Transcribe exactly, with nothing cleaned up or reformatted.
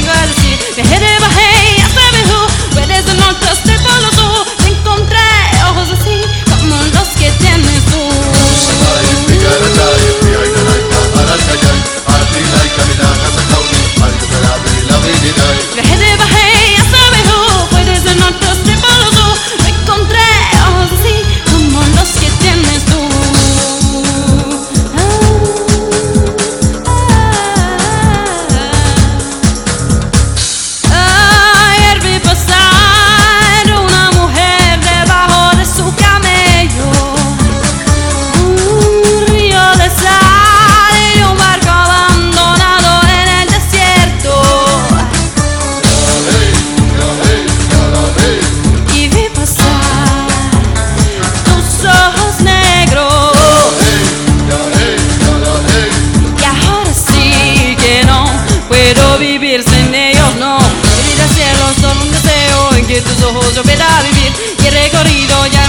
vengo a decir. Viajé de Bahía hasta Bejú, fue desde el norte hasta el polo sur. Te encontré ojos así como los que tienes tú. Viajé de Bahía hasta Bejú, fue desde el norte hasta el polo sur. Me encontré ojos así como los que tienes tú. Ayer vi pasar una mujer debajo de su camello, un río de sal y un barco abandonado en el desierto. Y vi pasar tus ojos negros, y ahora sí que no puedo vivir sin ellos, no. Ir al cielo es solo un deseo en que tus ojos yo pueda vivir, y he recorrido ya